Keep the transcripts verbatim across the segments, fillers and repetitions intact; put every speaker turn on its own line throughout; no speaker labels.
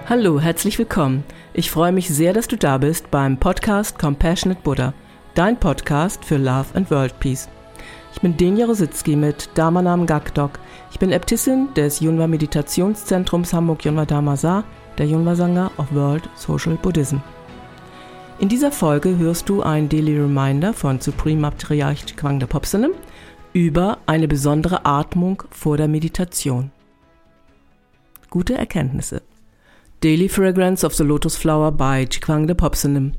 Hallo, herzlich willkommen. Ich freue mich sehr, dass du da bist beim Podcast Compassionate Buddha, dein Podcast für Love and World Peace. Ich bin Denja Rositzky mit Dharmanam Gakdok. Ich bin Äbtissin des Yunwa Meditationszentrums Hamburg Yunwa Dharma Sa, der Yunwa Sangha of World Social Buddhism. In dieser Folge hörst du ein Daily Reminder von Supreme Matriarch Chikwangyal Phopsalam über eine besondere Atmung vor der Meditation. Gute Erkenntnisse. Daily Fragrance of the Lotus Flower by Chikwangyal Phopsalam.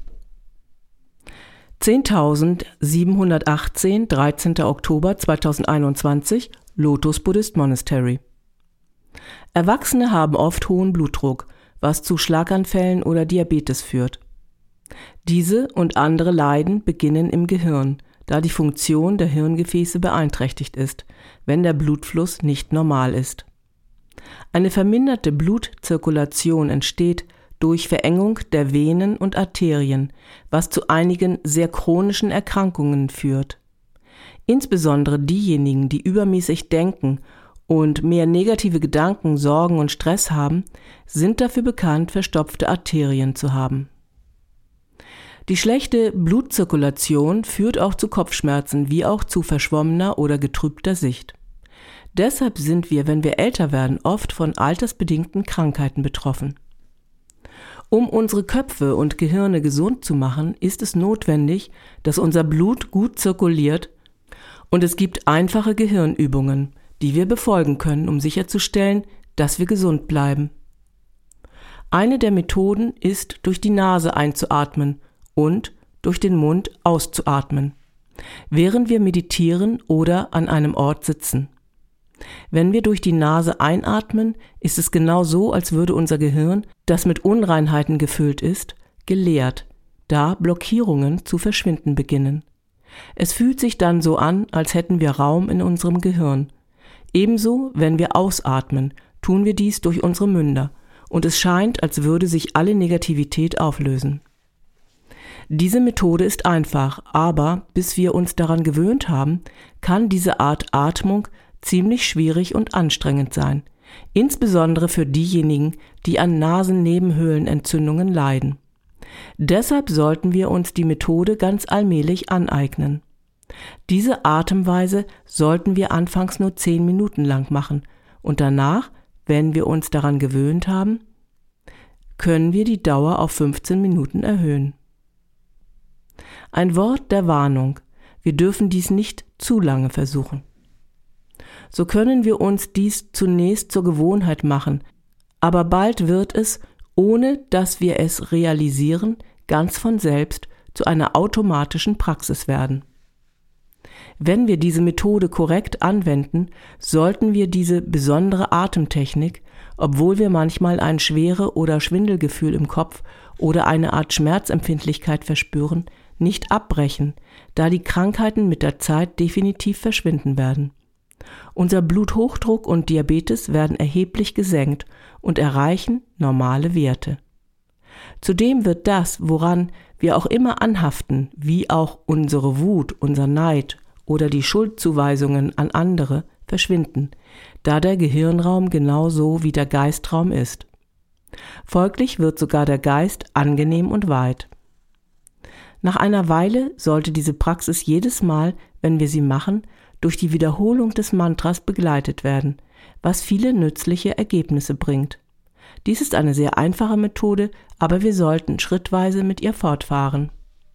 zehntausendsiebenhundertachtzehn, dreizehnter Oktober zweitausendeinundzwanzig, Lotus Buddhist Monastery. Erwachsene haben oft hohen Blutdruck, was zu Schlaganfällen oder Diabetes führt. Diese und andere Leiden beginnen im Gehirn, da die Funktion der Hirngefäße beeinträchtigt ist, wenn der Blutfluss nicht normal ist. Eine verminderte Blutzirkulation entsteht durch Verengung der Venen und Arterien, was zu einigen sehr chronischen Erkrankungen führt. Insbesondere diejenigen, die übermäßig denken und mehr negative Gedanken, Sorgen und Stress haben, sind dafür bekannt, verstopfte Arterien zu haben. Die schlechte Blutzirkulation führt auch zu Kopfschmerzen, wie auch zu verschwommener oder getrübter Sicht. Deshalb sind wir, wenn wir älter werden, oft von altersbedingten Krankheiten betroffen. Um unsere Köpfe und Gehirne gesund zu machen, ist es notwendig, dass unser Blut gut zirkuliert, und es gibt einfache Gehirnübungen, die wir befolgen können, um sicherzustellen, dass wir gesund bleiben. Eine der Methoden ist, durch die Nase einzuatmen und durch den Mund auszuatmen, während wir meditieren oder an einem Ort sitzen. Wenn wir durch die Nase einatmen, ist es genau so, als würde unser Gehirn, das mit Unreinheiten gefüllt ist, geleert, da Blockierungen zu verschwinden beginnen. Es fühlt sich dann so an, als hätten wir Raum in unserem Gehirn. Ebenso, wenn wir ausatmen, tun wir dies durch unsere Münder, und es scheint, als würde sich alle Negativität auflösen. Diese Methode ist einfach, aber bis wir uns daran gewöhnt haben, kann diese Art Atmung ziemlich schwierig und anstrengend sein, insbesondere für diejenigen, die an Nasennebenhöhlenentzündungen leiden. Deshalb sollten wir uns die Methode ganz allmählich aneignen. Diese Atemweise sollten wir anfangs nur zehn Minuten lang machen und danach, wenn wir uns daran gewöhnt haben, können wir die Dauer auf fünfzehn Minuten erhöhen. Ein Wort der Warnung: Wir dürfen dies nicht zu lange versuchen. So können wir uns dies zunächst zur Gewohnheit machen, aber bald wird es, ohne dass wir es realisieren, ganz von selbst zu einer automatischen Praxis werden. Wenn wir diese Methode korrekt anwenden, sollten wir diese besondere Atemtechnik, obwohl wir manchmal ein Schwere- oder Schwindelgefühl im Kopf oder eine Art Schmerzempfindlichkeit verspüren, nicht abbrechen, da die Krankheiten mit der Zeit definitiv verschwinden werden. Unser Bluthochdruck und Diabetes werden erheblich gesenkt und erreichen normale Werte. Zudem wird das, woran wir auch immer anhaften, wie auch unsere Wut, unser Neid oder die Schuldzuweisungen an andere, verschwinden, da der Gehirnraum genauso wie der Geistraum ist. Folglich wird sogar der Geist angenehm und weit. Nach einer Weile sollte diese Praxis jedes Mal, wenn wir sie machen, durch die Wiederholung des Mantras begleitet werden, was viele nützliche Ergebnisse bringt. Dies ist eine sehr einfache Methode, aber wir sollten schrittweise mit ihr fortfahren.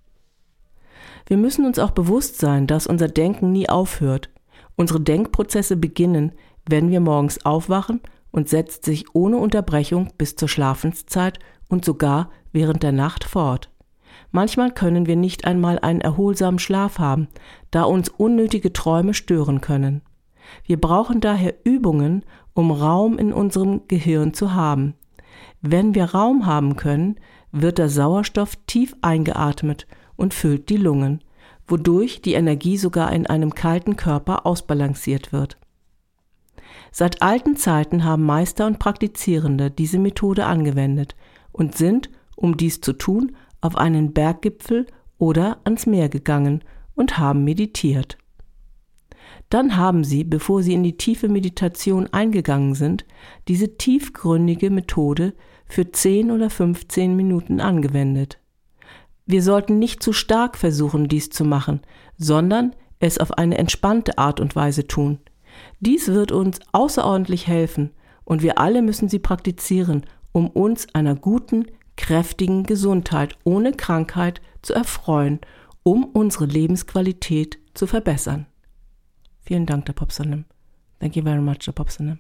Wir müssen uns auch bewusst sein, dass unser Denken nie aufhört. Unsere Denkprozesse beginnen, wenn wir morgens aufwachen, und setzt sich ohne Unterbrechung bis zur Schlafenszeit und sogar während der Nacht fort. Manchmal können wir nicht einmal einen erholsamen Schlaf haben, da uns unnötige Träume stören können. Wir brauchen daher Übungen, um Raum in unserem Gehirn zu haben. Wenn wir Raum haben können, wird der Sauerstoff tief eingeatmet und füllt die Lungen, wodurch die Energie sogar in einem kalten Körper ausbalanciert wird. Seit alten Zeiten haben Meister und Praktizierende diese Methode angewendet und sind, um dies zu tun, auf einen Berggipfel oder ans Meer gegangen und haben meditiert. Dann haben Sie, bevor Sie in die tiefe Meditation eingegangen sind, diese tiefgründige Methode für zehn oder fünfzehn Minuten angewendet. Wir sollten nicht zu stark versuchen, dies zu machen, sondern es auf eine entspannte Art und Weise tun. Dies wird uns außerordentlich helfen und wir alle müssen sie praktizieren, um uns einer guten, kräftigen Gesundheit ohne Krankheit zu erfreuen, um unsere Lebensqualität zu verbessern. Vielen Dank, der Popsonym. Thank you very much, der Popsonym.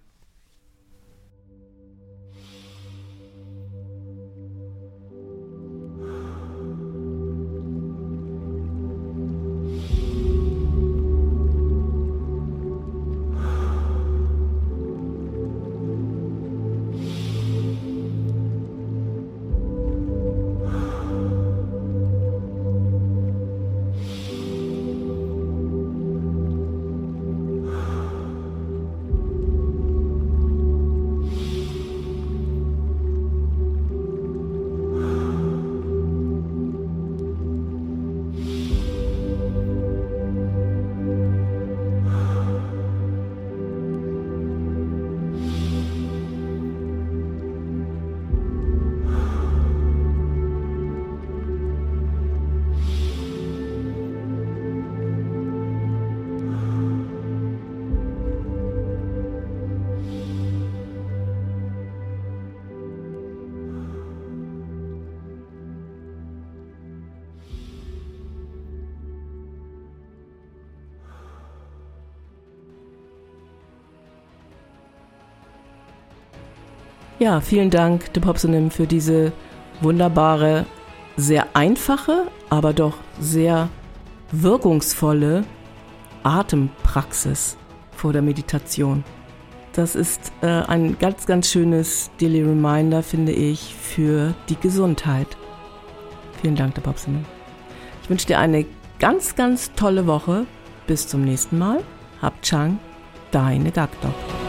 Ja, vielen Dank, de Popsonym, für diese wunderbare, sehr einfache, aber doch sehr wirkungsvolle Atempraxis vor der Meditation. Das ist äh, ein ganz, ganz schönes Daily Reminder, finde ich, für die Gesundheit. Vielen Dank, de Popsonym. Ich wünsche dir eine ganz, ganz tolle Woche. Bis zum nächsten Mal. Hab Chang, deine Gagdok.